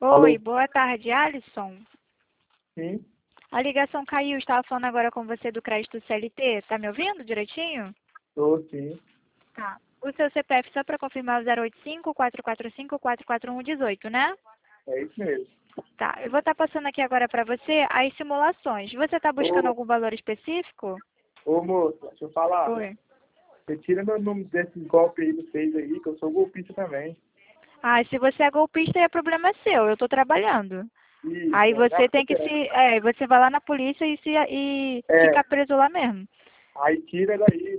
Oi, Alô? boa tarde, Alisson. Sim, A ligação caiu, estava falando agora com você do crédito CLT. Tá me ouvindo direitinho? tô sim. Tá. O seu CPF, só para confirmar, é o 085-445-441-18, né? É isso mesmo. Tá, eu vou estar passando aqui agora para você as simulações. Você está buscando Ô, algum valor específico? ô moço, deixa eu falar. Oi. Você tira meu nome desses golpes aí do Face aí, que eu sou golpista também. Ah, se você é golpista, aí o problema é seu. Eu estou trabalhando. Isso, Aí aí você tem que acontece. você vai lá na polícia e É, ficar preso lá mesmo. aí tira daí,